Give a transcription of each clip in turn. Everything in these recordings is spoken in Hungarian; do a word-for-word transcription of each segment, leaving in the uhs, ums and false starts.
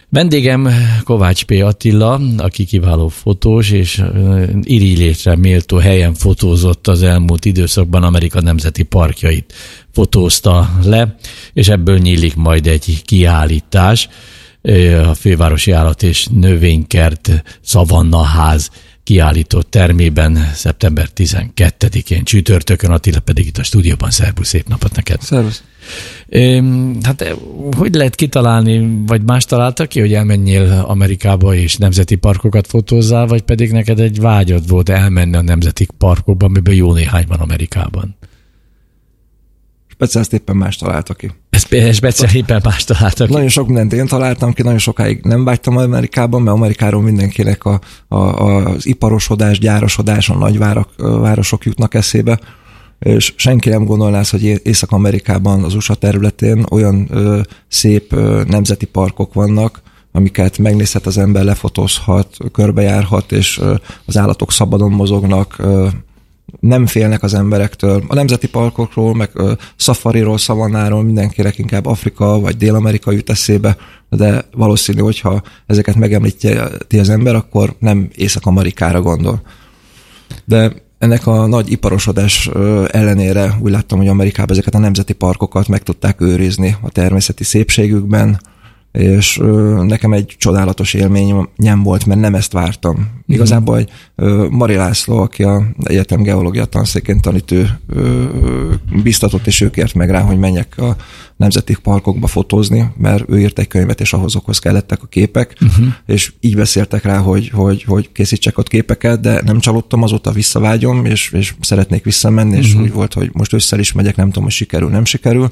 Vendégem Kovács P. Attila, aki kiváló fotós, és irigylétre méltó helyen fotózott az elmúlt időszakban Amerika nemzeti parkjait fotózta le, és ebből nyílik majd egy kiállítás, a Fővárosi Állat- és Növénykert Szavannaház kiállított termében szeptember tizenkettedikén csütörtökön. Attila pedig itt a stúdióban. Szervusz, szép napot neked! Szervusz! Hát hogy lehet kitalálni, vagy más találta ki, hogy elmenjél Amerikába és nemzeti parkokat fotózzál, vagy pedig neked egy vágyad volt elmenni a nemzeti parkokba, amiből jó néhány van Amerikában? Speciális éppen más találta ki. Ez speciális éppen más találta ki. Nagyon sok mindent én találtam ki, nagyon sokáig nem vágytam Amerikában, mert Amerikáról mindenkinek a, a, az iparosodás, gyárosodás, a nagyvárosok városok jutnak eszébe, és senki nem gondolná azt, hogy Észak-Amerikában, az u es á területén olyan ö, szép ö, nemzeti parkok vannak, amiket megnézhet az ember, lefotózhat, körbejárhat, és ö, az állatok szabadon mozognak, ö, nem félnek az emberektől. A nemzeti parkokról, meg ö, szafariról, szavannáról mindenkinek inkább Afrika vagy Dél-Amerika jut eszébe, de valószínű, hogyha ezeket megemlíti az ember, akkor nem Észak-Amerikára gondol. De ennek a nagy iparosodás ellenére úgy láttam, hogy Amerikában ezeket a nemzeti parkokat meg tudták őrizni a természeti szépségükben, és nekem egy csodálatos élményem volt, mert nem ezt vártam. Mm-hmm. Igazából egy Mari László, aki a egyetem geológia tanszékén tanít, ő biztatott, és ő kért meg rá, hogy menjek a nemzeti parkokba fotózni, mert ő írt egy könyvet, és ahhoz okhoz kellettek a képek, uh-huh. és így beszéltek rá, hogy, hogy, hogy készítsek ott képeket, de nem csalódtam, azóta visszavágyom, és, és szeretnék visszamenni, uh-huh. és úgy volt, hogy most ősszel is megyek, nem tudom, hogy sikerül, nem sikerül,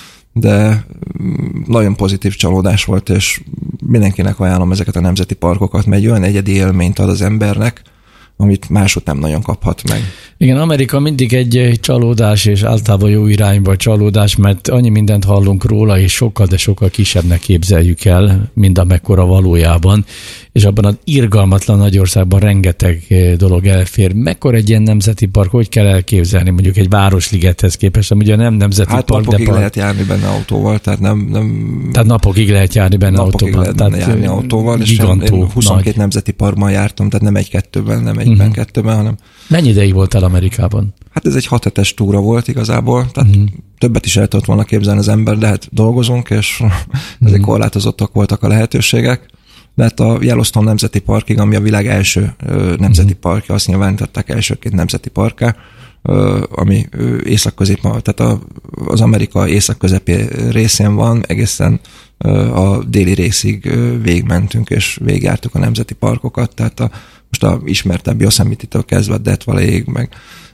de nagyon pozitív csalódás volt, és mindenkinek ajánlom ezeket a nemzeti parkokat, mert egy olyan egyedi élményt ad az embernek, amit máshogy nem nagyon kaphat meg. Igen, Amerika mindig egy csalódás, és általában jó irányba csalódás, mert annyi mindent hallunk róla, és sokkal, de sokkal kisebbnek képzeljük el, mint amekkora valójában, és abban az irgalmatlan nagyországban rengeteg dolog elfér. Mekkora egy ilyen nemzeti park, hogy kell elképzelni, mondjuk egy városligethez képest, ami ugye nem nemzeti hát park, napokig de park. lehet járni benne autóval, tehát nem... nem tehát napokig lehet járni benne napokig autóval. Napokig lehet benne járni autóval, és én huszonkét nagy. Nemzeti parkban jártam, tehát nem egy-kettőben, nem egyben, uh-huh. kettőben, hanem... Mennyi ideig voltál Amerikában? Hát ez egy hat hetes túra volt igazából, tehát uh-huh. többet is el tudott volna képzelni az ember, de hát dolgozunk, és uh-huh. ezek korlátozottak voltak a lehetőségek. De hát a Yellowstone Nemzeti Parkig, ami a világ első ö, nemzeti uh-huh. parkja, azt nyilvánították elsőként nemzeti parkká, ö, ami észak-közép, tehát a, az Amerika észak-közepi részén van, egészen ö, a déli részig ö, végigmentünk, és végigjártuk a nemzeti parkokat, tehát a, most a ismertebb Yosemite-től kezdve a Death Valley-ig, meg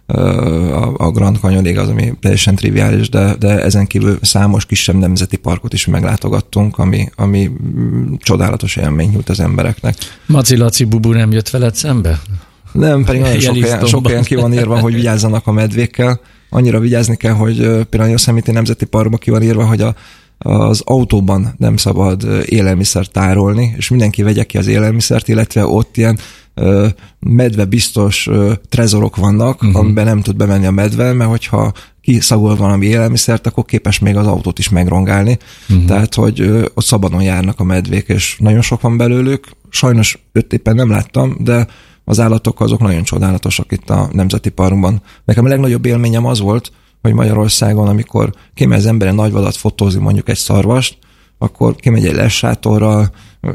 a, a Grand Canyonig az, ami teljesen triviális, de, de ezen kívül számos kisebb nemzeti parkot is meglátogattunk, ami, ami csodálatos élmény nyújt az embereknek. Maci Laci Bubu nem jött veled szembe? Nem, pedig nagyon sok helyen, sok helyen ki van írva, hogy vigyázzanak a medvékkel. Annyira vigyázni kell, hogy például a Yosemite Nemzeti Parkban ki van írva, hogy a az autóban nem szabad élelmiszert tárolni, és mindenki vegye ki az élelmiszert, illetve ott ilyen ö, medve biztos ö, trezorok vannak, uh-huh. amiben nem tud bemenni a medve, mert hogyha kiszagol valami élelmiszert, akkor képes még az autót is megrongálni. Uh-huh. Tehát, hogy ö, ott szabadon járnak a medvék, és nagyon sok van belőlük. Sajnos öt éppen nem láttam, de az állatok azok nagyon csodálatosak itt a Nemzeti Parkban. Nekem a legnagyobb élményem az volt, hogy Magyarországon, amikor kimegy az ember egy nagyvadat fotózni, mondjuk egy szarvast, akkor kimegy egy lessátorral,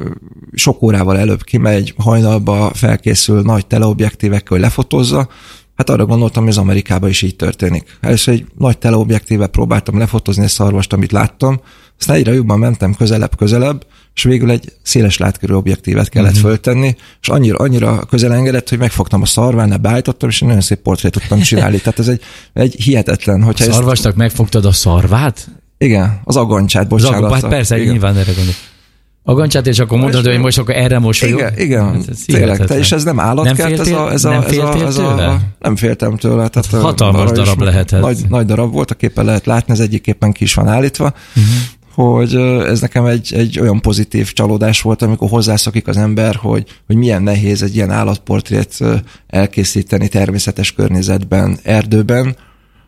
sok órával előbb kimegy, hajnalba felkészül nagy teleobjektívekkel, hogy lefotózza. Hát arra gondoltam, hogy az Amerikában is így történik. Először egy nagy teleobjektível próbáltam lefotózni egy szarvast, amit láttam, aztán egyre jobban mentem közelebb-közelebb, és végül egy széles látkörű objektívet kellett uh-huh. föltenni, és annyira, annyira közel engedett, hogy megfogtam a szarvánál, beállítottam, és egy nagyon szép portrét tudtam csinálni. Tehát ez egy, egy hihetetlen. Hogyha a szarvasnak ezt... megfogtad a szarvát? Igen, az agancsát, bocsánat. Az ag... Hát persze, igen. Nyilván erre gondolok. Agancsát, és akkor mondod, hogy most akkor erre mosolyog? Igen, igen. Tényleg, te, és ez nem állatkert, nem ez a... Ez a, nem ez a, ez a, a nem féltem tőle. Tehát hatalmas darab lehet ez. Nagy, nagy darab volt, a képen lehet látni, az egyik képen ki is van állítva. Uh-huh. hogy ez nekem egy, egy olyan pozitív csalódás volt, amikor hozzászokik az ember, hogy, hogy milyen nehéz egy ilyen állatportrét elkészíteni természetes környezetben, erdőben,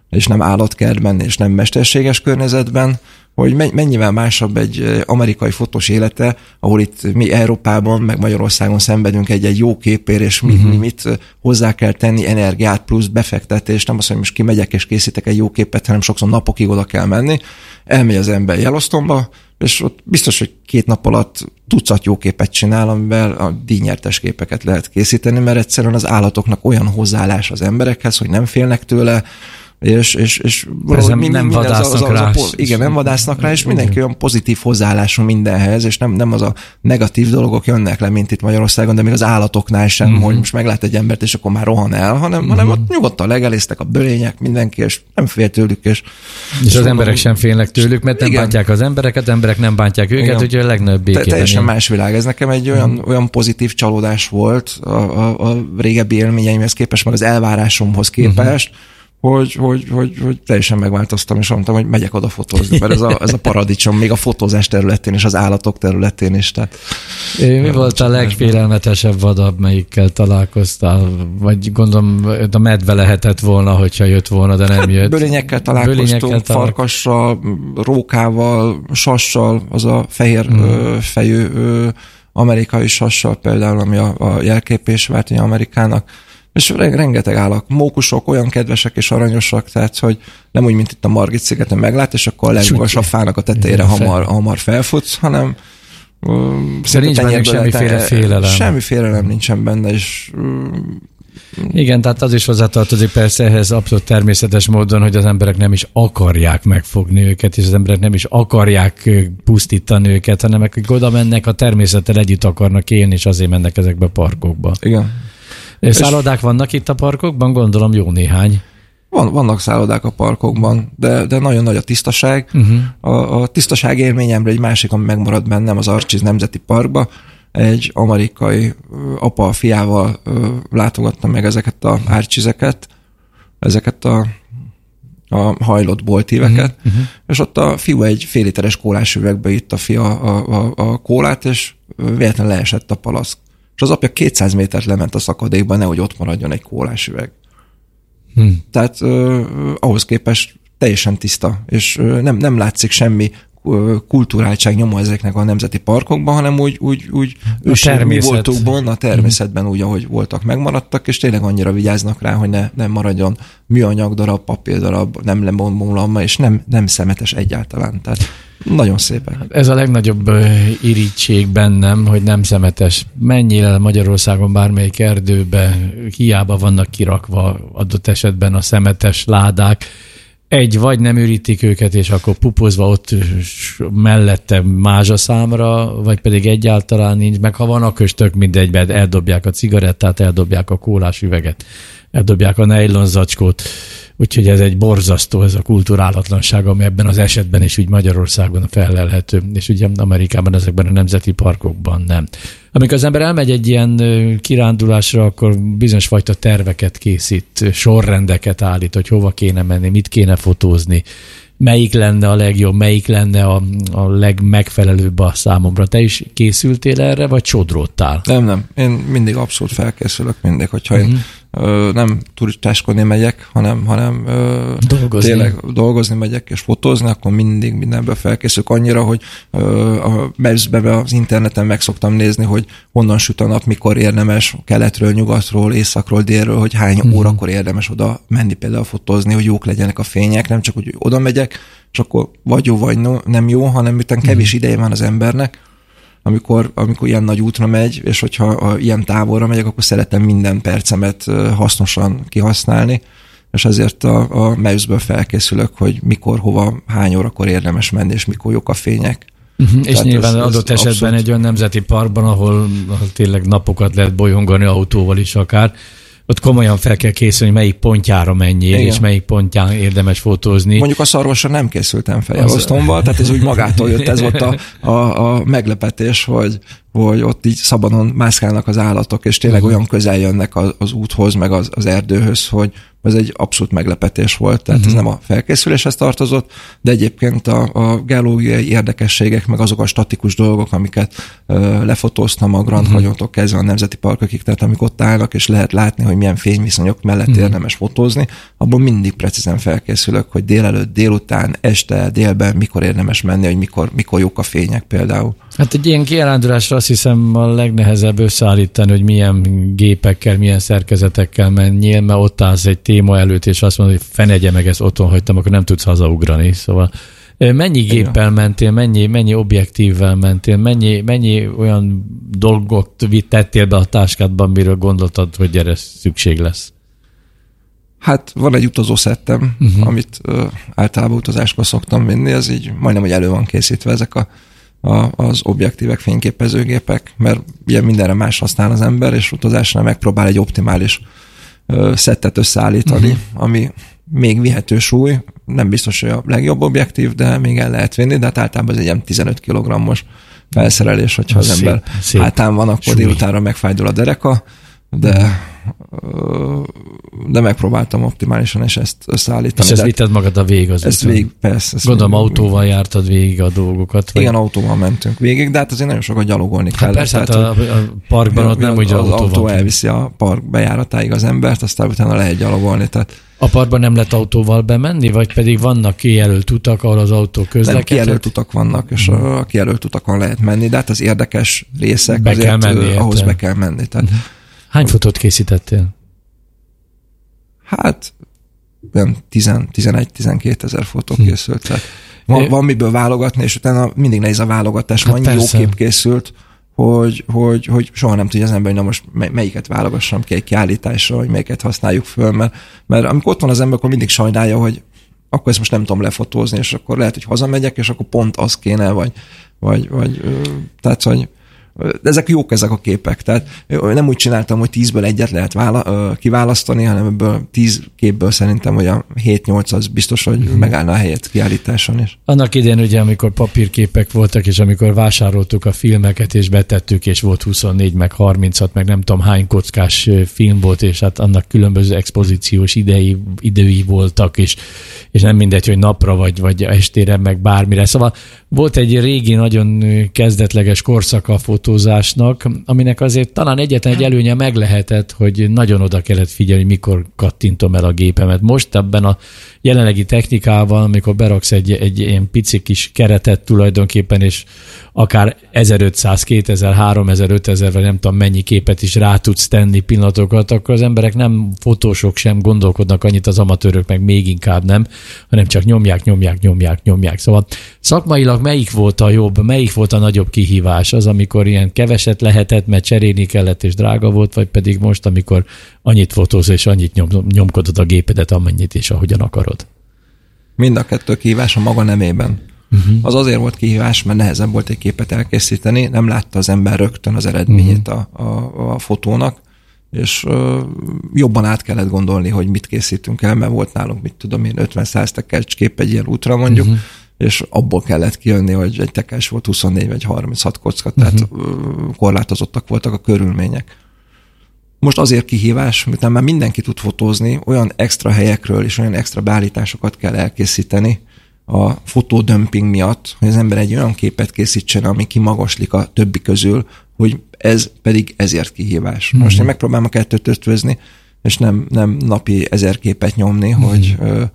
és nem állatkertben, és nem mesterséges környezetben, hogy mennyivel másabb egy amerikai fotós élete, ahol itt mi Európában, meg Magyarországon szenvedünk egy-egy jó képért, és mi, uh-huh. mi mit hozzá kell tenni, energiát plusz befektetés, nem azt, hogy most kimegyek és készítek egy jó képet, hanem sokszor napokig oda kell menni. Elmegy az ember Yellowstone-ba, és ott biztos, hogy két nap alatt tucat jó képet csinál, amivel a díjnyertes képeket lehet készíteni, mert egyszerűen az állatoknak olyan hozzáállás az emberekhez, hogy nem félnek tőle, és, és, és mi, mi, nem vadásznak az, az, rá. Az a, igen, nem vadásznak rá, és mindenki olyan pozitív hozzáállású mindenhez, és nem, nem az a negatív dolgok jönnek le, mint itt Magyarországon, de még az állatoknál sem, uh-huh. hogy most meglát egy embert, és akkor már rohan el, hanem, uh-huh. hanem ott nyugodtan legeléztek a bölények, mindenki, és nem fél tőlük. És, és, és az emberek sem félnek tőlük, mert nem igen. bántják az embereket, emberek nem bántják őket, igen. úgyhogy a legnagyobb békében. Te, teljesen más világ. Ez nekem egy olyan, uh-huh. olyan pozitív csalódás volt a, a, a régebbi élményeimhez képest, meg az elvárásomhoz képest, uh-huh. Hogy, hogy, hogy, hogy teljesen megváltoztam, és mondtam, hogy megyek oda fotózni, mert ez a, ez a paradicsom, még a fotózás területén és az állatok területén is. Tehát, mi volt a legfélelmetesebb vadabb, melyikkel találkoztál? Vagy gondolom, a medve lehetett volna, hogyha jött volna, de nem hát jött. Bölényekkel találkoztunk, bölényekkel farkassal, rókával, sassal, az a fehér hmm. ö, fejű ö, amerikai sassal például, ami a, a jelképés vált Amerikának. És rengeteg állak, mókusok, olyan kedvesek és aranyosak, tehát, hogy nem úgy, mint itt a Margit-szigeten meglát, és akkor a legmagasabb fának a tetejére hamar, hamar felfutsz, hanem de nincs benne semmiféle félelem. Semmi félelem nincsen benne, és igen, tehát az is hozzátartozik persze ehhez abszolút természetes módon, hogy az emberek nem is akarják megfogni őket, és az emberek nem is akarják pusztítani őket, hanem akik oda mennek, a természettel együtt akarnak élni, és azért mennek ezekbe a parkokba. Igen. És szállodák vannak itt a parkokban? Gondolom jó néhány. Van, vannak szállodák a parkokban, de, de nagyon nagy a tisztaság. Uh-huh. A, a tisztaság élményemre egy másik, ami megmaradt bennem az Archies Nemzeti Parkba. Egy amerikai apa a fiával látogattam meg ezeket a Archieseket, ezeket a, a hajlott boltíveket, uh-huh. és ott a fiú egy fél literes kólás üvegbe itta a fia a, a, a kólát, és véletlenül leesett a palack. És az apja kétszáz métert lement a szakadékban, nehogy ott maradjon egy kólás üveg. Hmm. Tehát uh, ahhoz képest teljesen tiszta, és uh, nem, nem látszik semmi uh, kulturáltság nyoma ezeknek a nemzeti parkokban, hanem úgy, úgy, úgy őség, mi voltukban, a természetben úgy, ahogy voltak, megmaradtak, és tényleg annyira vigyáznak rá, hogy ne, nem maradjon műanyag darab, papír darab, nem lemondmólamma, és nem, nem szemetes egyáltalán. Tehát nagyon szépek. Ez a legnagyobb irigység bennem, hogy nem szemetes. Mennyire Magyarországon bármelyik erdőbe hiába vannak kirakva adott esetben a szemetes ládák. Egy, vagy nem ürítik őket, és akkor pupozva ott mellette mázsaszámra, vagy pedig egyáltalán nincs, meg ha van, akkor is tök mindegy, mert eldobják a cigarettát, eldobják a kólás üveget, eldobják a nejlon zacskót. Úgyhogy ez egy borzasztó, ez a kulturálatlanság, ami ebben az esetben is úgy Magyarországon felelhető, és ugye Amerikában ezekben a nemzeti parkokban nem. Amikor az ember elmegy egy ilyen kirándulásra, akkor bizonyos fajta terveket készít, sorrendeket állít, hogy hova kéne menni, mit kéne fotózni, melyik lenne a legjobb, melyik lenne a, a legmegfelelőbb a számomra. Te is készültél erre, vagy csodródtál? Nem, nem. Én mindig abszolút felkészülök, mindig, hogyha uh-huh. én ö, nem turistáskodni megyek, hanem, hanem ö, dolgozni. tényleg dolgozni megyek és fotózni, akkor mindig mindenből felkészülök annyira, hogy ö, a Maps-be az interneten meg szoktam nézni, hogy honnan süt a nap, mikor érdemes keletről, nyugatról, északról, délről, hogy hány uh-huh. órakor érdemes oda menni például fotózni, hogy jók legyenek a fények, nem csak, hogy oda megyek, és akkor vagy jó, vagy no, nem jó, hanem miután kevés uh-huh. ideje van az embernek, amikor, amikor ilyen nagy útra megy, és hogyha a, ilyen távolra megyek, akkor szeretem minden percemet hasznosan kihasználni, és ezért a, a Maps-ből felkészülök, hogy mikor, hova, hány órakor érdemes menni, és mikor jók a fények. Uh-huh. És nyilván ez, adott ez esetben abszolút... egy olyan nemzeti parkban, ahol, ahol tényleg napokat lehet bolyongani autóval is akár, ott komolyan fel kell készülni, melyik pontjára menjél, igen. és melyik pontján érdemes fotózni. Mondjuk a Szarvasra nem készültem fel Yellowstone-val, tehát ez úgy magától jött, ez volt a, a, a meglepetés, hogy, hogy ott így szabadon mászkálnak az állatok, és tényleg uh-huh. olyan közel jönnek az, az úthoz, meg az, az erdőhöz, hogy ez egy abszolút meglepetés volt, tehát uh-huh. ez nem a felkészüléshez tartozott, de egyébként a, a geológiai érdekességek, meg azok a statikus dolgok, amiket ö, lefotóztam a Grand uh-huh. Canyontól kezdve a nemzeti parkokig, tehát amik ott állnak, és lehet látni, hogy milyen fényviszonyok mellett uh-huh. érdemes fotózni, abból mindig precízen felkészülök, hogy délelőtt, délután, este, délben mikor érdemes menni, hogy mikor, mikor jók a fények például. Hát egy ilyen kiállásra azt hiszem a legnehezebb összeállítani, hogy milyen gépekkel, milyen szerkezetekkel menjél, mert ott állsz egy téma előtt, és azt mondod, hogy fenegye meg, ezt otthon hagytam, akkor nem tudsz hazaugrani. Szóval mennyi géppel mentél, mennyi, mennyi objektívvel mentél, mennyi, mennyi olyan dolgot tettél be a táskádban, miről gondoltad, hogy erre szükség lesz? Hát van egy utazószettem, uh-huh. amit ö, általában utazáskor szoktam vinni, ez így majdnem, hogy elő van készítve ezek a A, az objektívek, fényképezőgépek, mert ugye mindenre más használ az ember, és utazásnál megpróbál egy optimális ö, szettet összeállítani, uh-huh. ami még vihető súly, nem biztos, hogy a legjobb objektív, de még el lehet vinni, de hát általában ez egy ilyen tizenöt kilogrammos felszerelés, hogyha az, az ember szép, hátán van, akkor délutánra megfájdul a dereka, de de megpróbáltam optimálisan, és ezt összeállítani. És ezt vitted magad a végig az ezt végig, persze. Ezt Gondolom végig, autóval jártad végig a dolgokat. Vagy? Igen, autóval mentünk végig, de hát azért nagyon sokat gyalogolni hát kellett. Persze, hát a, a parkban ott nem úgy autóval. Az autó elviszi a park bejáratáig az embert, aztán utána lehet gyalogolni. Tehát a parkban nem lehet autóval bemenni, vagy pedig vannak kijelölt utak, ahol az autó közlekedhet? Nem, kijelölt utak vannak, és hmm. a kijelölt utakon lehet menni, de hát az érdekes részek be azért kell menni, ahhoz érte. Be kell menni. Tehát, hány fotót készítettél? Hát tizenegy-tizenkét ezer fotó hm. készült. Tehát van, van miből válogatni, és utána mindig nehéz a válogatás. Hát annyi jó kép készült, hogy, hogy, hogy soha nem tudja az ember, hogy na most melyiket válogassam ki egy kiállításra, hogy melyiket használjuk föl, mert, mert amikor ott van az ember, akkor mindig sajnálja, hogy akkor ezt most nem tudom lefotózni, és akkor lehet, hogy hazamegyek, és akkor pont az kéne, vagy, vagy, vagy tehát, hogy de ezek jók ezek a képek, tehát nem úgy csináltam, hogy tízből egyet lehet vála, kiválasztani, hanem ebből tíz képből szerintem, hogy a hét-nyolc az biztos, hogy hmm. megállna a helyet kiállításon is. Annak idején ugye, amikor papírképek voltak, és amikor vásároltuk a filmeket, és betettük, és volt huszonnégy, meg harminchat, meg nem tudom hány kockás film volt, és hát annak különböző expozíciós idei, idői voltak, és, és nem mindegy, hogy napra, vagy, vagy estére, meg bármire. Szóval volt egy régi, nagyon kezdetleges korszaka a fotózásnak, aminek azért talán egyetlen egy előnye meg lehetett, hogy nagyon oda kellett figyelni, mikor kattintom el a gépemet. Most ebben a jelenlegi technikával, amikor beraksz egy, egy ilyen pici kis keretet tulajdonképpen, és akár ezerötszáz, kétezer, háromezer, ötezer, vagy nem tudom mennyi képet is rá tudsz tenni pillanatokat, akkor az emberek nem, fotósok sem gondolkodnak annyit, az amatőrök meg még inkább nem, hanem csak nyomják, nyomják, nyomják, nyomják. Szóval szakmailag melyik volt a jobb, melyik volt a nagyobb kihívás? Az, amikor ilyen keveset lehetett, mert cserélni kellett és drága volt, vagy pedig most, amikor annyit fotóz és annyit nyom, nyomkodod a gépedet, amennyit és ahogyan akarod? Mind a kettő kihívás a maga nemében. Uh-huh. Az azért volt kihívás, mert nehezebb volt egy képet elkészíteni, nem látta az ember rögtön az eredményét uh-huh. a, a, a fotónak, és ö, jobban át kellett gondolni, hogy mit készítünk el, mert volt nálunk, mit tudom én, ötven-száz tekercs kép egy ilyen útra mondjuk, uh-huh. és abból kellett kijönni, hogy egy tekercs volt huszonnégy vagy harminchat kocka, uh-huh. tehát ö, korlátozottak voltak a körülmények. Most azért kihívás, miután már mindenki tud fotózni, olyan extra helyekről és olyan extra beállításokat kell elkészíteni a fotódömping miatt, hogy az ember egy olyan képet készítsen, ami kimagaslik a többi közül, hogy ez pedig ezért kihívás. Mm-hmm. Most én megpróbálom a kettőt ötvözni, és nem, nem napi ezer képet nyomni, mm-hmm. hogy,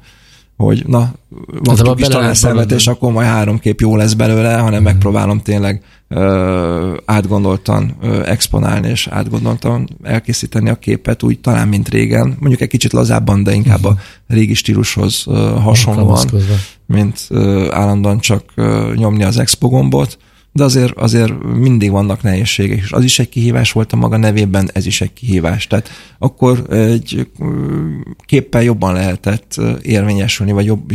hogy na, van kis talán és akkor majd három kép jó lesz belőle, hanem mm-hmm. megpróbálom tényleg ö, átgondoltan ö, exponálni, és átgondoltan elkészíteni a képet, úgy talán, mint régen, mondjuk egy kicsit lazábban, de inkább mm-hmm. a régi stílushoz ö, hasonlóan, mint ö, állandóan csak ö, nyomni az expo gombot, de azért, azért mindig vannak nehézségek, és az is egy kihívás volt a maga nevében, ez is egy kihívás. Tehát akkor egy képpel jobban lehetett érvényesülni, vagy jobb,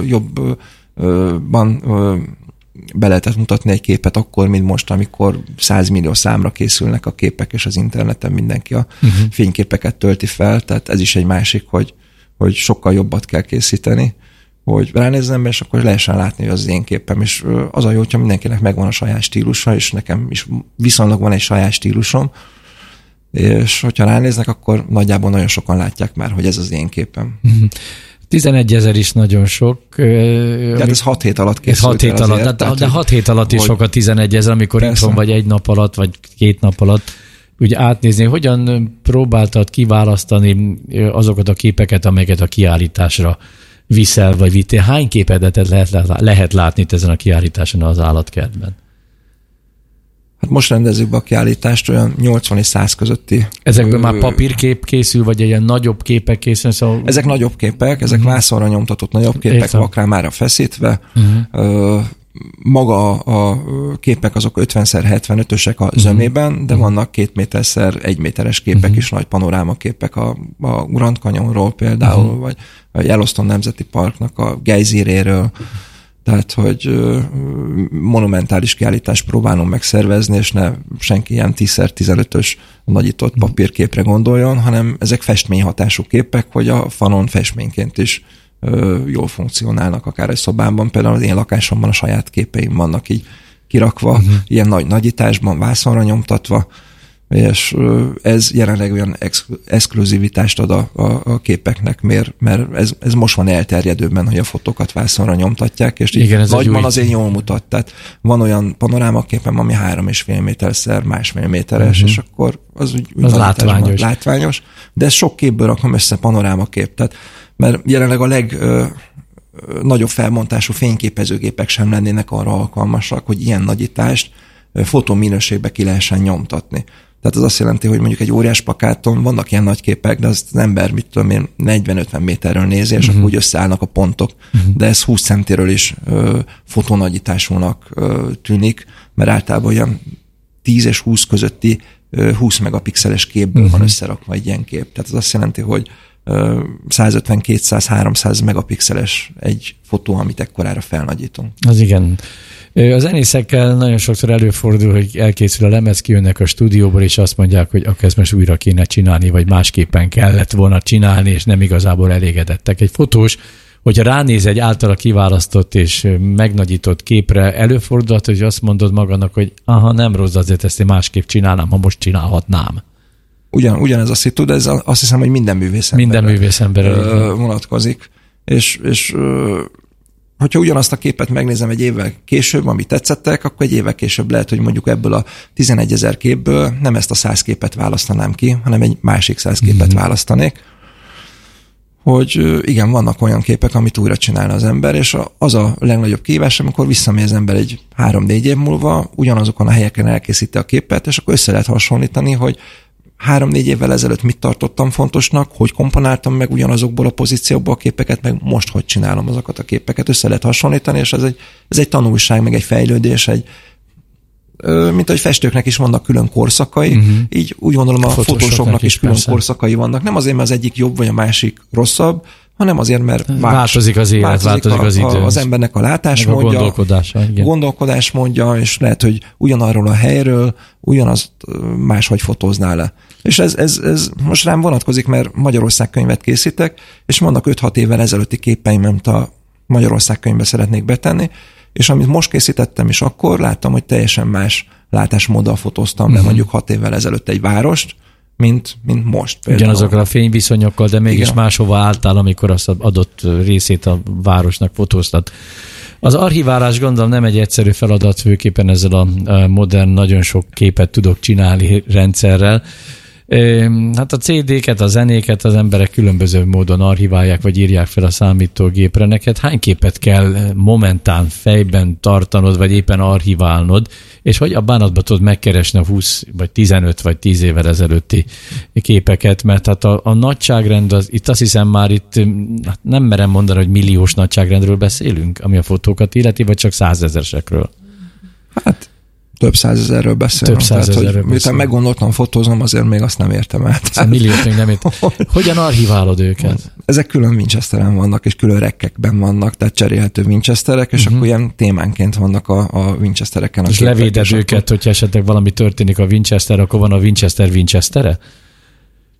jobban be lehetett mutatni egy képet akkor, mint most, amikor százmillió számra készülnek a képek, és az interneten mindenki a uh-huh. fényképeket tölti fel, tehát ez is egy másik, hogy, hogy sokkal jobbat kell készíteni, hogy ránézzem, és akkor lehessen látni, hogy az, az én képem, és az a jó, hogyha mindenkinek megvan a saját stílusa, és nekem is viszonylag van egy saját stílusom, és hogyha ránéznek, akkor nagyjából nagyon sokan látják már, hogy ez az én képem. tizenegy ezer is nagyon sok. Tehát ez hat hét alatt készült. hat hét alatt, de, tehát, de hat hét alatt is sok a tizenegy ezer, amikor itthon vagy egy nap alatt, vagy két nap alatt úgy átnézni. Hogyan próbáltad kiválasztani azokat a képeket, amelyeket a kiállításra viszel, vagy vittél? Hány képedet lehet, lehet látni ezen a kiállításon az állatkertben? Hát most rendezzük be a kiállítást, olyan nyolcvan és száz közötti. Ezekből ö... már papírkép készül, vagy ilyen nagyobb képek készül? Szóval... Ezek nagyobb képek, ezek uh-huh. vászonra nyomtatott nagyobb képek, vakrámára feszítve. Uh-huh. Maga a képek azok ötven szer hetvenötösek a zömében, uh-huh. de vannak két méterszer egy méteres képek uh-huh. is, nagy panorámaképek a, a Grand Canyonról például, uh-huh. vagy a Yellowstone Nemzeti Parknak a gejzíréről. Tehát, hogy monumentális kiállítást próbálom megszervezni, és ne senki ilyen tíz szer tizenötös nagyított papírképre gondoljon, hanem ezek festményhatású képek, hogy a falon festményként is jól funkcionálnak, akár egy szobában. Például az én lakásomban a saját képeim vannak így kirakva, uh-huh. ilyen nagy nagyításban, vászonra nyomtatva, és ez jelenleg olyan ex- exkluzivitást ad a, a, a képeknek, mert, mert ez, ez most van elterjedőben, hogy a fotókat vászonra nyomtatják, és így igen, nagyban azért jól mutat. Tehát van olyan panorámaképem, ami három és fél méterszer másfél méteres, uh-huh. és akkor az úgy, úgy az látványos. látványos. De ez sok képből rakom össze panorámakép. Tehát, mert jelenleg a leg... Ö, nagyobb felbontású fényképezőgépek sem lennének arra alkalmasak, hogy ilyen nagyítást fotóminőségbe ki lehessen nyomtatni. Tehát az azt jelenti, hogy mondjuk egy óriás plakáton vannak ilyen nagy képek, de az, az ember, mit tudom én, negyven-ötven méterről nézi, és uh-huh. akkor úgy összeállnak a pontok. Uh-huh. De ez húsz centiről is ö, fotónagyításúnak ö, tűnik, mert általában olyan tíz és húsz közötti ö, húsz megapixeles képből uh-huh. van összerakva egy ilyen kép. Tehát az azt jelenti, hogy százötven, kétszáz, háromszáz megapixeles egy fotó, amit ekkorára felnagyítunk. Az igen. A zenészekkel nagyon sokszor előfordul, hogy elkészül a lemez, kijönnek a stúdióból, és azt mondják, hogy akkor ezt most újra kéne csinálni, vagy másképpen kellett volna csinálni, és nem igazából elégedettek. Egy fotós, hogyha ránéz egy általa kiválasztott és megnagyított képre, előfordulhat, hogy azt mondod magadnak, hogy aha, nem rossz, azért ezt én másképp csinálnám, ha most csinálhatnám. Ugyan, ugyanez a szitu, de ez azt hiszem, hogy minden művészemberre minden művészemberre vonatkozik. És, és hogyha ugyanazt a képet megnézem egy évvel később, ami tetszettek, akkor egy évvel később lehet, hogy mondjuk ebből a tizenegy ezer képből nem ezt a száz képet választanám ki, hanem egy másik száz képet mm-hmm. választanék. Hogy igen, vannak olyan képek, amit újra csinálna az ember, és az a legnagyobb kihívás, amikor visszamegy az ember egy három-négy év múlva, ugyanazokon a helyeken elkészíti a képet, és akkor össze lehet hasonlítani, hogy három-négy évvel ezelőtt mit tartottam fontosnak, hogy komponáltam meg ugyanazokból a pozíciókból a képeket, meg most hogy csinálom azokat a képeket, össze lehet hasonlítani, és ez egy, ez egy tanulság, meg egy fejlődés, egy, mint ahogy festőknek is vannak külön korszakai, uh-huh. így úgy gondolom a, a fotósoknak is külön persze. korszakai vannak. Nem azért, mert az egyik jobb, vagy a másik rosszabb, hanem azért, mert más, változik az élet, változik, változik az idő. Az embernek a látásmódja, a gondolkodása, igen. gondolkodásmódja, és lehet, hogy ugyanarról a helyről ugyanazt máshogy fotózná le. És ez, ez, ez most rám vonatkozik, mert Magyarország könyvet készítek, és vannak öt-hat évvel ezelőtti képeim, amit a Magyarország könyvbe szeretnék betenni, és amit most készítettem, és akkor láttam, hogy teljesen más látásmóddal fotóztam uh-huh. le mondjuk hat évvel ezelőtt egy várost, mint, mint most. Ugyanazokkal a fényviszonyokkal, de mégis igen. máshova álltál, amikor azt adott részét a városnak fotóztat. Az archiválás gondolom nem egy egyszerű feladat, főképpen ezzel a modern, nagyon sok képet tudok csinálni rendszerrel. Hát a cé dé-ket, a zenéket az emberek különböző módon archiválják, vagy írják fel a számítógépre. Neked hány képet kell momentán fejben tartanod, vagy éppen archiválnod, és hogy a bánatba tudod megkeresni a húsz, vagy tizenöt, vagy tíz évvel ezelőtti képeket, mert hát a, a nagyságrend, az, itt azt hiszem már itt hát nem merem mondani, hogy milliós nagyságrendről beszélünk, ami a fotókat illeti, vagy csak százezeresekről. Hát több százezerről beszélünk. Több százezerről miután meggondoltam fotóznom, azért még azt nem értem át. Szóval milliót még nem értem. Hogyan archiválod őket? Ezek külön Winchesteren vannak, és külön rekkekben vannak, tehát cserélhető Winchesterek, és uh-huh. akkor ilyen témánként vannak a, a Winchestereken. A és levéded őket, akkor... hogyha esetleg valami történik a Winchester, akkor van a Winchester Winchestere?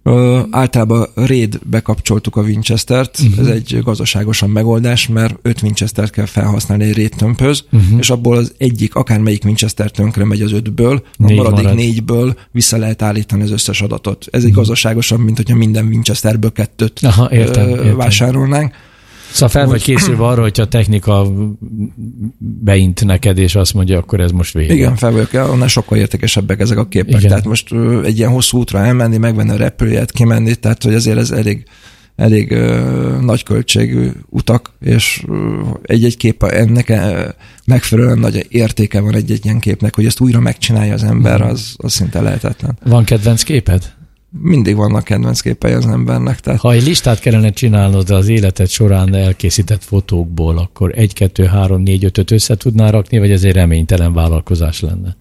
Ö, általában RAID-be kapcsoltuk a Winchester-t, uh-huh. Ez egy gazdaságosan megoldás, mert öt Winchester-t kell felhasználni egy RAID tömbhöz, uh-huh. és abból az egyik, akármelyik Winchester tönkre megy az ötből, Négy a maradék marad. négyből vissza lehet állítani az összes adatot. Ez uh-huh. egy gazdaságosabb, mint hogyha minden Winchesterből kettőt Aha, értem, ö, értem. vásárolnánk. Szóval fel vagy készülve arra, hogyha a technika beint neked, és azt mondja, akkor ez most vége. Igen, fel vagyok, annál sokkal értékesebbek ezek a képek. Igen. Tehát most egy ilyen hosszú útra elmenni, megvenni a repülőjét, kimenni, tehát hogy azért ez elég, elég uh, nagy költségű utak, és uh, egy-egy kép ennek megfelelően nagy értéke van egy-egy ilyen képnek, hogy ezt újra megcsinálja az ember, az, az szinte lehetetlen. Van kedvenc képed? Mindig vannak kedvenc képei az embernek. Tehát... Ha egy listát kellene csinálnod az életed során elkészített fotókból, akkor egy, kettő, három, négy, ötöt össze tudnál rakni, vagy ez egy reménytelen vállalkozás lenne?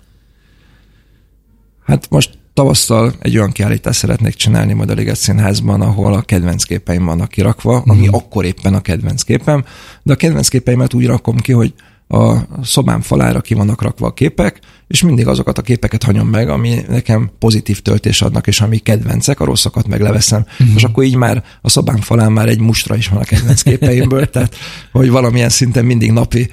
Hát most tavasszal egy olyan kiállítást szeretnék csinálni majd a Liget Színházban, ahol a kedvenc képeim vannak kirakva, uh-huh. ami akkor éppen a kedvenc képem, de a kedvenc képeimet úgy rakom ki, hogy a szobám falára ki vannak rakva a képek, és mindig azokat a képeket hagyom meg, ami nekem pozitív töltés adnak, és ami kedvencek, a rosszakat meg leveszem. Uh-huh. És akkor így már a szobám falán már egy mustra is van a kedvenc képeimből, tehát hogy valamilyen szinten mindig napi,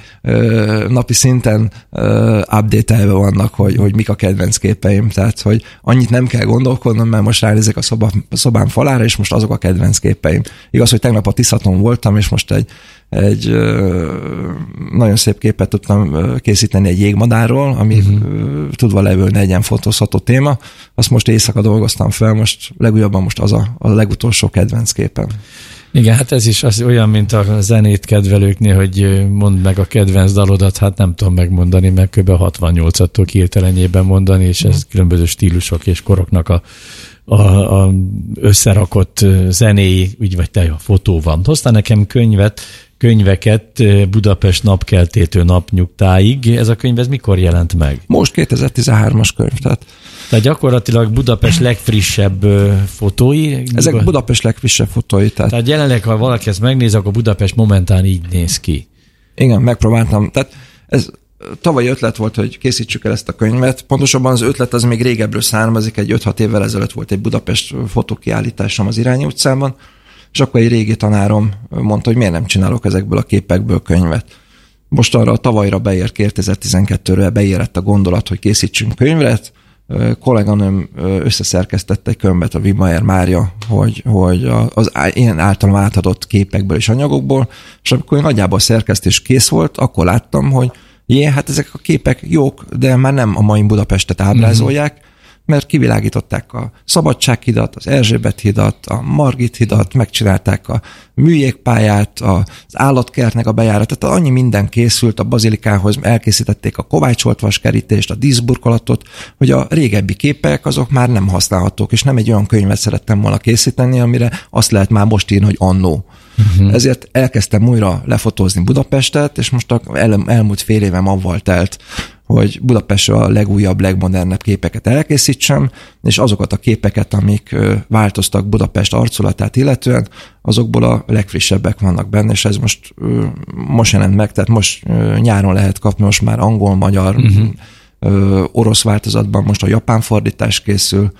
napi szinten update-elve vannak, hogy, hogy mik a kedvenc képeim, tehát hogy annyit nem kell gondolkodnom, mert most ránézek a, szoba, a szobám falára, és most azok a kedvenc képeim. Igaz, hogy tegnap a Tiszaton voltam, és most egy egy ö, nagyon szép képet tudtam készíteni egy jégmadárról, ami uh-huh. ö, tudva levőlni egy ilyen fotózható téma. Azt most éjszaka dolgoztam fel, most legújabban most az a, a legutolsó kedvenc képem. Igen, hát ez is az olyan, mint a zenét kedvelőknél, hogy mondd meg a kedvenc dalodat, hát nem tudom megmondani, mert kb. hatvannyolcat tudok hirtelenjében mondani, és ez uh-huh. különböző stílusok és koroknak a A, a összerakott zenéi, úgy vagy te, a fotó van. Hoztál nekem könyvet, könyveket Budapest napkeltétől napnyugtáig. Ez a könyv, ez mikor jelent meg? Most kétezer-tizenhármas könyv, tehát. Tehát gyakorlatilag Budapest legfrissebb fotói. Ezek Budapest legfrissebb fotói. Tehát, tehát jelenleg, ha valaki ezt megnéz, akkor Budapest momentán így néz ki. Igen, megpróbáltam. Tehát ez tavalyi ötlet volt, hogy készítsük el ezt a könyvet. Pontosabban az ötlet az még régebbről származik, egy öt-hat évvel ezelőtt volt egy Budapest fotókiállításom az Irányi utcában, és akkor egy régi tanárom mondta, hogy miért nem csinálok ezekből a képekből könyvet. Most arra a tavalyra beért, kétezer-tizenkettőre beérett a gondolat, hogy készítsünk könyvet. Kolléganőm összeszerkesztette egy könyvet, a Wimayer Mária, hogy, hogy az én általam átadott képekből és anyagokból, és amikor nagyjából a szerkesztés kész volt, akkor láttam, hogy jé, hát ezek a képek jók, de már nem a mai Budapestet ábrázolják, uh-huh. mert kivilágították a Szabadsághidat, az Erzsébet hidat, a Margit hidat, megcsinálták a műjégpályát, az állatkertnek a bejáratát, tehát annyi minden készült a bazilikához, elkészítették a kovácsoltvaskerítést, a díszburkolatot, hogy a régebbi képek azok már nem használhatók, és nem egy olyan könyvet szerettem volna készíteni, amire azt lehet már most írni, hogy annó. Uh-huh. Ezért elkezdtem újra lefotózni Budapestet, és most el, elmúlt fél évem avval telt, hogy Budapestről a legújabb, legmodernebb képeket elkészítsem, és azokat a képeket, amik változtak Budapest arculatát illetően, azokból a legfrissebbek vannak benne, és ez most, most jelent meg, tehát most nyáron lehet kapni, most már angol, magyar, uh-huh. orosz változatban, most a japán fordítás készül,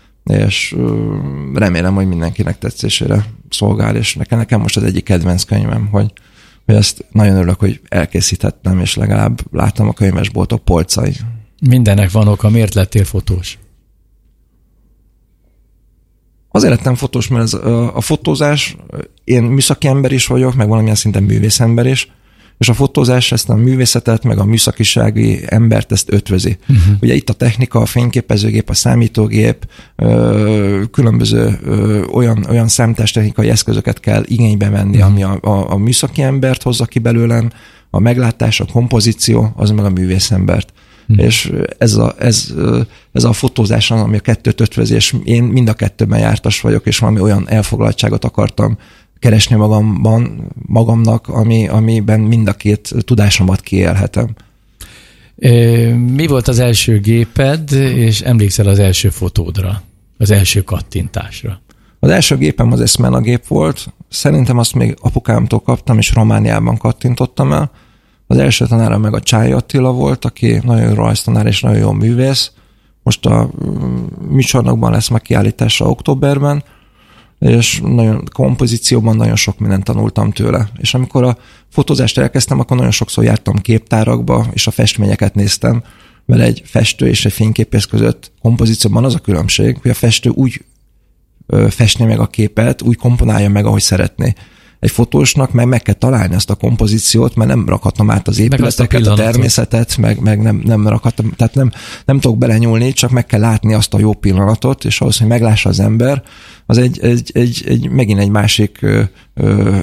és remélem, hogy mindenkinek tetszésére szolgál, és nekem, nekem most az egyik kedvenc könyvem, hogy, hogy ezt nagyon örülök, hogy elkészíthettem, és legalább láttam a könyvesboltok polcai. Mindennek van oka, miért lettél fotós? Azért lettem fotós, mert ez, a fotózás, én műszaki ember is vagyok, meg valamilyen szinten művészember is, és a fotózás ezt a művészetet, meg a műszakisági embert ezt ötvözi. Uh-huh. Ugye itt a technika, a fényképezőgép, a számítógép, különböző olyan, olyan számítástechnikai eszközöket kell igénybe venni, uh-huh. ami a, a, a műszaki embert hozza ki belőlem, a meglátás, a kompozíció, az meg a művészembert. Uh-huh. És ez a, ez, ez a fotózás, ami a kettőt ötvözi, és én mind a kettőben jártas vagyok, és valami olyan elfoglaltságot akartam keresni magamban, magamnak, ami, amiben mind a két tudásomat kiélhetem. Mi volt az első géped, és emlékszel az első fotódra, az első kattintásra? Az első gépem az Eszmena gép volt. Szerintem azt még apukámtól kaptam, és Romániában kattintottam el. Az első tanára meg a Csály Attila volt, aki nagyon jó rajztanár és nagyon jó művész. most a műcsarnokban lesz meg kiállítása októberben, és nagyon kompozícióban nagyon sok mindent tanultam tőle. És amikor a fotózást elkezdtem, akkor nagyon sokszor jártam képtárakba, és a festményeket néztem, mert egy festő és egy fényképész között kompozícióban az a különbség, hogy a festő úgy festné meg a képet, úgy komponálja meg, ahogy szeretné. Egy fotósnak meg meg kell találni azt a kompozíciót, mert nem rakhatom át az épületeket, a, a természetet, meg, meg nem, nem rakhatom, tehát nem, nem tudok belenyúlni, csak meg kell látni azt a jó pillanatot, és ahhoz, hogy meglássa az ember, az egy, egy, egy, egy megint egy másik ö, ö,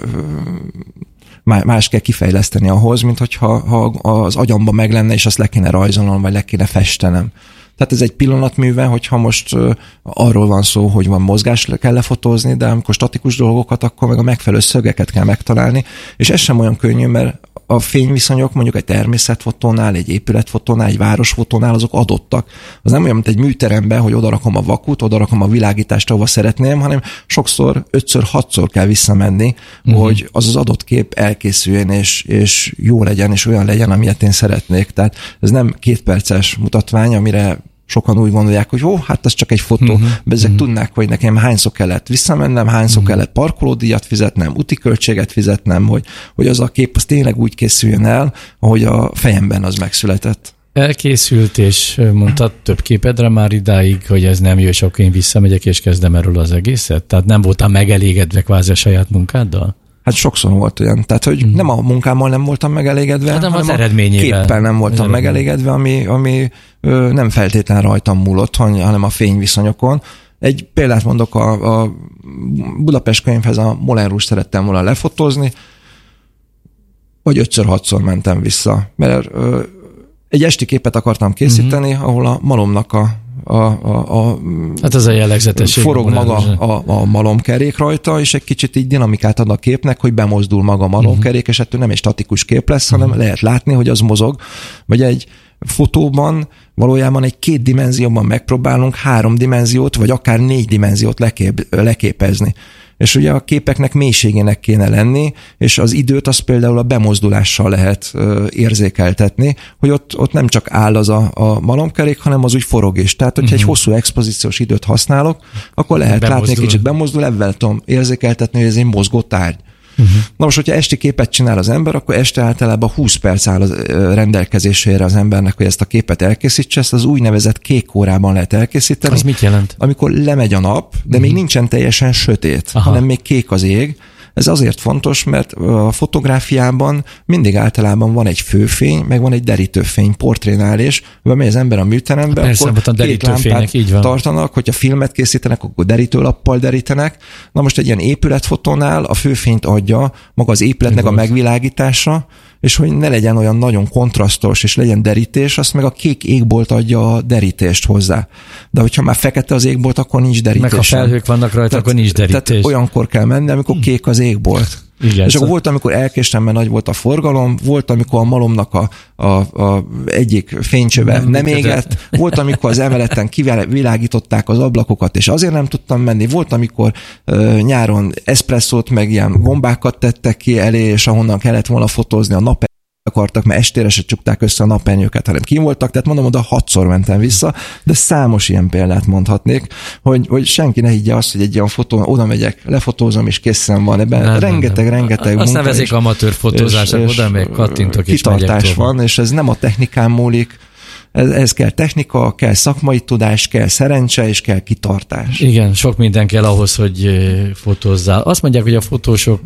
más kell kifejleszteni ahhoz, mint hogyha ha az agyamban meg lenne, és azt le kéne rajzolnom, vagy le kéne festenem. Tehát ez egy pillanatműve, hogyha most arról van szó, hogy van mozgás kell lefotózni, de amikor statikus dolgokat, akkor meg a megfelelő szögeket kell megtalálni, és ez sem olyan könnyű, mert a fényviszonyok mondjuk egy természetfotónál, egy épületfotónál, egy városfotónál azok adottak. Az nem olyan, mint egy műteremben, hogy odarakom a vakut, odarakom a világítást, ahova szeretném, hanem sokszor ötször, hatszor kell visszamenni, uh-huh. hogy az az adott kép elkészüljön, és, és jó legyen, és olyan legyen, amilyet én szeretnék. Tehát ez nem kétperces mutatvány, amire sokan úgy gondolják, hogy ó, hát ez csak egy fotó, uh-huh. de ezek uh-huh. tudnák, hogy nekem hányszor kellett visszamennem, hányszor uh-huh. kellett parkolódíjat fizetnem, úti költséget fizetnem, hogy, hogy az a kép az tényleg úgy készüljön el, ahogy a fejemben az megszületett. Elkészült, és mondtad több képedre már idáig, hogy ez nem jó, és akkor én visszamegyek, és kezdem erről az egészet? Tehát nem voltam megelégedve kvázi a saját munkáddal? Hát sokszor volt olyan. Tehát, hogy mm. nem a munkámmal nem voltam megelégedve, hát nem hanem az eredményével. Képpel nem voltam megelégedve, ami, ami ö, nem feltétlen rajtam múlott, hanem a fényviszonyokon. Egy példát mondok, a, a Budapest könyvhez a Moulin Rouge szerettem volna lefotózni, vagy ötször-hatszor mentem vissza. Mert ö, egy esti képet akartam készíteni, mm-hmm. ahol a malomnak a A, a, a, hát az a jellegzetesség. Forog maga a, a malomkerék rajta, és egy kicsit így dinamikát ad a képnek, hogy bemozdul maga a malomkerék, uh-huh. és ettől nem egy statikus kép lesz, hanem uh-huh. lehet látni, hogy az mozog. Vagy egy fotóban valójában egy két dimenzióban megpróbálunk három dimenziót, vagy akár négy dimenziót lekép, leképezni. És ugye a képeknek mélységének kéne lenni, és az időt az például a bemozdulással lehet ö, érzékeltetni, hogy ott, ott nem csak áll az a, a malomkerék, hanem az úgy forog is. Tehát, hogyha uh-huh. egy hosszú expozíciós időt használok, akkor lehet bemozdul. látni, kicsit bemozdul, ebben tudom érzékeltetni, hogy ez egy mozgó tárgy. Uh-huh. Na most, hogyha esti képet csinál az ember, akkor este általában húsz perc áll az rendelkezésére az embernek, hogy ezt a képet elkészítse, ezt az úgynevezett kék órában lehet elkészíteni. Az mit jelent? Amikor lemegy a nap, de uh-huh. még nincsen teljesen sötét, Aha. hanem még kék az ég. Ez azért fontos, mert a fotográfiában mindig általában van egy főfény, meg van egy derítőfény, portrénál is, bemegy az ember a műterembe, Persze, akkor két lámpát így van. tartanak, hogyha filmet készítenek, akkor derítőlappal derítenek. Na most egy ilyen épületfotónál a főfényt adja maga az épületnek a megvilágítása, és hogy ne legyen olyan nagyon kontrasztos, és legyen derítés, azt meg a kék égbolt adja a derítést hozzá. De hogyha már fekete az égbolt, akkor nincs derítés. Meg ha felhők vannak rajta, tehát, akkor nincs derítés. Tehát olyankor kell menni, amikor kék az égbolt. Igen, és akkor volt, amikor elkéstem, mert nagy volt a forgalom, volt, amikor a malomnak a, a, a egyik fénycsöve nem, nem égett, volt, amikor az emeleten kivilágították az ablakokat, és azért nem tudtam menni, volt, amikor uh, nyáron eszpresszót, meg ilyen gombákat tettek ki elé, és ahonnan kellett volna fotózni, a nap akartak, mert estére se csukták össze a napenyőket, hanem kim voltak, tehát mondom, oda hatszor mentem vissza, de számos ilyen példát mondhatnék, hogy, hogy senki ne higgye azt, hogy egy ilyen fotón oda megyek, lefotózom, és készen van. Ebben nem, rengeteg, nem. rengeteg azt munka. Azt nevezik amatőr fotózásnak, oda még kattintok és kitartás van, és ez nem a technikán múlik, Ez, ez kell technika, kell szakmai tudás, kell szerencse, és kell kitartás. Igen, sok minden kell ahhoz, hogy fotózzál. Azt mondják, hogy a fotósok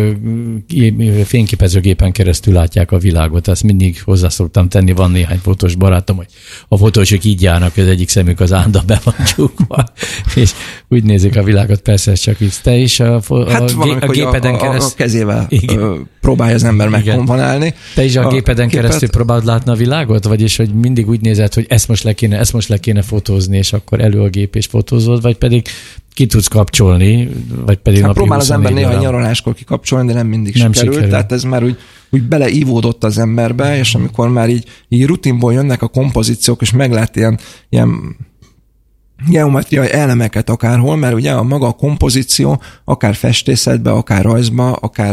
fényképezőgépen keresztül látják a világot. Ezt mindig hozzá szoktam tenni, van néhány fotós barátom, hogy a fotósok így járnak, az egyik szemük az ánda be van csukva, és úgy nézik a világot, persze ez csak vicc. Te is a, a, hát a, a gépeden a, keresztül... A kezével Igen. próbálja az ember megkomponálni. Te is a, a gépeden képet... keresztül próbálod látni a világot? Vagyis, hogy mindig úgy nézed, hogy ezt most le kéne, ezt most le kéne fotózni, és akkor elő a gép és fotózod, vagy pedig ki tudsz kapcsolni, vagy pedig hát napi próbál az ember néha nyaraláskor kikapcsolni, de nem mindig nem sikerült, sikerül. Tehát ez már úgy, úgy beleívódott az emberbe, és amikor már így, így rutinból jönnek a kompozíciók, és meglát ilyen, ilyen geometriai elemeket akárhol, mert ugye a maga a kompozíció, akár festészetben, akár rajzban, akár a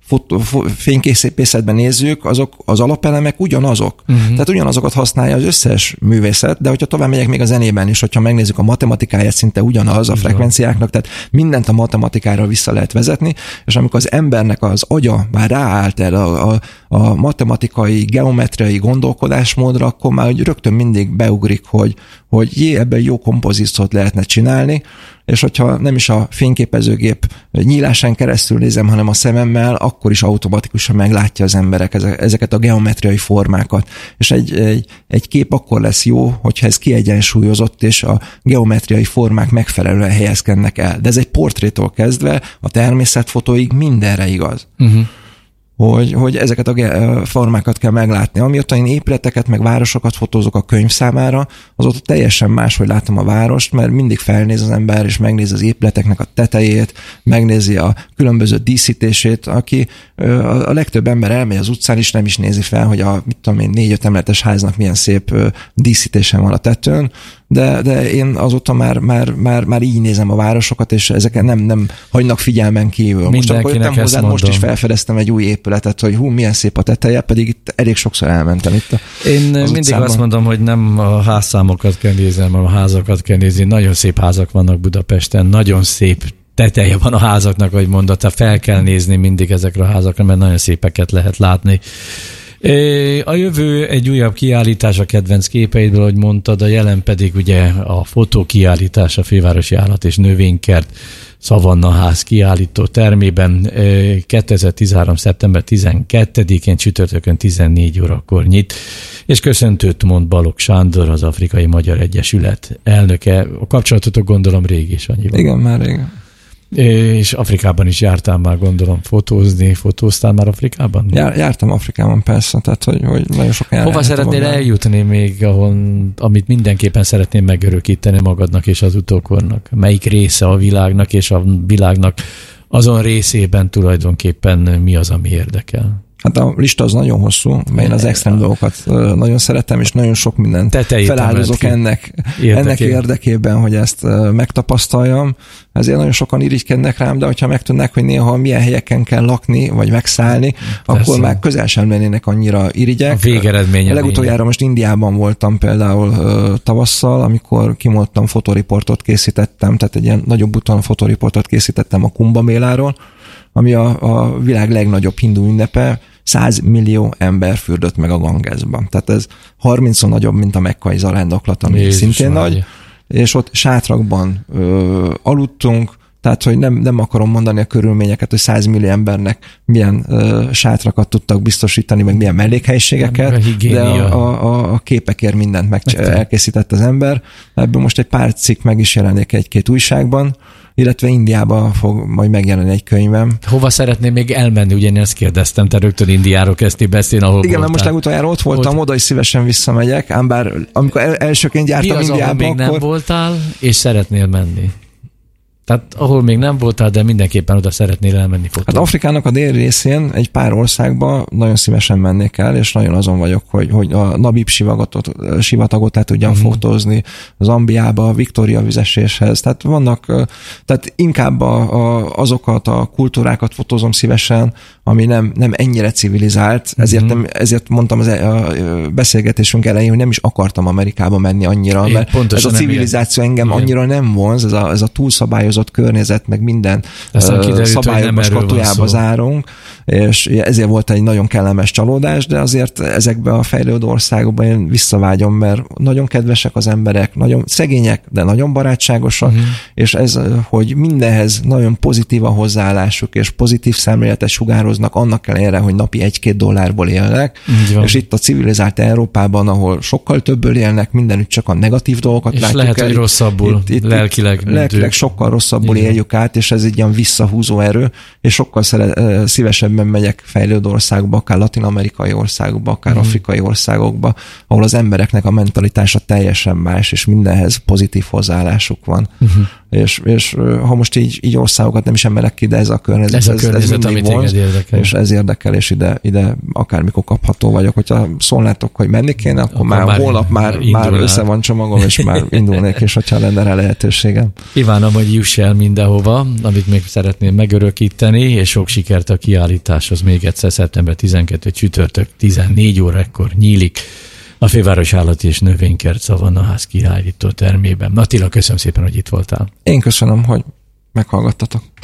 fotó, fényképészetben nézzük, azok az alapelemek ugyanazok. Uh-huh. Tehát ugyanazokat használja az összes művészet, de hogyha tovább megyek még a zenében is, hogyha megnézzük a matematikáját, szinte ugyanaz a frekvenciáknak, tehát mindent a matematikára vissza lehet vezetni, és amikor az embernek az agya már ráállt el a, a, a matematikai, geometriai gondolkodásmódra, akkor már rögtön mindig beugrik, hogy, hogy jé, ebben jó kompozíciót lehetne csinálni, és hogyha nem is a fényképezőgép nyílásán keresztül nézem, hanem a szememmel, akkor is automatikusan meglátja az emberek ezeket a geometriai formákat. És egy, egy, egy kép akkor lesz jó, hogyha ez kiegyensúlyozott, és a geometriai formák megfelelően helyezkednek el. De ez egy portrétól kezdve a természetfotóig mindenre igaz. Uh-huh. Hogy, hogy ezeket a formákat kell meglátni. Amióta én épületeket, meg városokat fotózok a könyv számára, azóta teljesen máshogy látom a várost, mert mindig felnéz az ember, és megnézi az épületeknek a tetejét, megnézi a különböző díszítését, aki a legtöbb ember elmegy az utcán, és nem is nézi fel, hogy a mit tudom én, négy-öt emeletes háznak milyen szép díszítésen van a tetőn, de, de én azóta már, már, már, már így nézem a városokat, és ezeket nem, nem hagynak figyelmen kívül. Most akkor jöttem hozzád, most is felfedeztem egy új épületet, hogy hú, milyen szép a teteje, pedig itt elég sokszor elmentem itt a, Én mindig utcában. Azt mondom, hogy nem a házszámokat kell nézni, hanem a házakat kell nézni. Nagyon szép házak vannak Budapesten, nagyon szép teteje van a házaknak, ahogy mondod, tehát fel kell nézni mindig ezekre a házakra, mert nagyon szépeket lehet látni. A jövő egy újabb kiállítás a kedvenc képeidből, ahogy mondtad, a jelen pedig ugye a fotókiállítás a Fővárosi Állat- és Növénykert Szavanna Ház kiállító termében kétezer-tizenhárom. szeptember tizenkettedikén csütörtökön tizennégy órakor nyit, és köszöntőt mond Balogh Sándor, az Afrikai Magyar Egyesület elnöke. A kapcsolatotok gondolom régi is annyiban. Igen, már régen. És Afrikában is jártál már, gondolom, fotózni. Fotóztál már Afrikában? Jár, jártam Afrikában, persze, tehát hogy, hogy nagyon sok jártam. Hova szeretnél magam. eljutni még, ahol, amit mindenképpen szeretném megörökíteni magadnak és az utókornak? Melyik része a világnak és a világnak azon részében tulajdonképpen mi az, ami érdekel? Hát a lista az nagyon hosszú, mert én az extrém dolgokat nagyon szeretem, és nagyon sok mindent Tetejét feláldozok ennek, ennek érdekében, hogy ezt megtapasztaljam. Ezért nagyon sokan irigykednek rám, de hogyha megtudnák, hogy néha milyen helyeken kell lakni, vagy megszállni, Persze. akkor már közel sem lennének annyira irigyek. A végeredménye. A legutoljára most Indiában voltam például tavasszal, amikor kimondtam fotóriportot készítettem, tehát egy ilyen nagyobb úton fotóriportot készítettem a Kumbha Méláról, ami a, a világ legnagyobb hindu ünnepe, száz millió ember fürdött meg a Gangesban. Tehát ez harmincszor nagyobb, mint a mekkai zarándoklat, ami Jézus szintén nagy. nagy. És ott sátrakban ö, aludtunk, tehát hogy nem, nem akarom mondani a körülményeket, hogy száz millió embernek milyen ö, sátrakat tudtak biztosítani, meg milyen mellékhelyiségeket, de a, a, a képekért mindent meg elkészített az ember. Ebből most egy pár cikk meg is jelenik egy-két újságban, illetve Indiába fog majd megjelenni egy könyvem. Hova szeretném még elmenni? Ugye én ezt kérdeztem, te rögtön Indiáról kezdtél beszélni, ahol Igen, voltál. Most legutoljára ott voltam, ott... oda is szívesen visszamegyek, ám bár amikor el, elsőként jártam Mi az, Indiába, ahol még akkor... nem voltál, és szeretnél menni? Tehát ahol még nem voltál, de mindenképpen oda szeretnél elmenni fotózni. Hát Afrikának a déli részén egy pár országba nagyon szívesen mennék el, és nagyon azon vagyok, hogy, hogy a Nabib sivatagot, sivatagot el tudjam uh-huh. fotózni, Zambiába, a Victoria vizeséshez. Tehát vannak, tehát inkább a, a, azokat a kultúrákat fotózom szívesen, ami nem, nem ennyire civilizált, ezért, uh-huh. nem, ezért mondtam az a beszélgetésünk elején, hogy nem is akartam Amerikába menni annyira, Én mert ez a civilizáció engem Igen. annyira nem vonz, ez a, ez a túlszabályozott környezet, meg minden kiderült, szabályokba, skatujába zárunk, és ezért volt egy nagyon kellemes csalódás, de azért ezekben a fejlődő országokban én visszavágyom, mert nagyon kedvesek az emberek, nagyon szegények, de nagyon barátságosak, uh-huh. és ez, hogy mindenhez nagyon pozitív a hozzáállásuk, és pozitív szemléletet sugároznak, annak ellenére, hogy napi egy-két dollárból élnek, és itt a civilizált Európában, ahol sokkal többből élnek, mindenütt csak a negatív dolgokat és látjuk lehet, el. hogy rosszabbul, itt, itt, lelkileg. Lelkileg sokkal rosszabbul Igen. éljük át, és ez egy ilyen visszahúzó erő, és sokkal szere, szívesebben megyek fejlődő országokba, akár latin-amerikai országokba, akár uh-huh. afrikai országokba, ahol az embereknek a mentalitása teljesen más, és mindenhez pozitív hozzáállásuk van. Uh-huh. És, és ha most így, így országokat nem is emelek ki, de ez a környezet, ez, a ez, környezet, ez mindig vonz, érdekel. És ez érdekel, és ide, ide akármikor kapható vagyok. Hogyha szólnátok, hogy menni kéne, akkor, akkor már, már holnap már, már össze van csomagom, és már indulnék, és hogyha lenne rá lehetőségem. Kívánom, hogy juss el mindenhova, amit még szeretném megörökíteni, és sok sikert a kiállításhoz. Még egyszer szeptember tizenkettedike csütörtök tizennégy órakor nyílik a Főváros Állati és Növénykert Szavannaház kiállító termében. Attila, köszönöm szépen, hogy itt voltál. Én köszönöm, hogy meghallgattatok.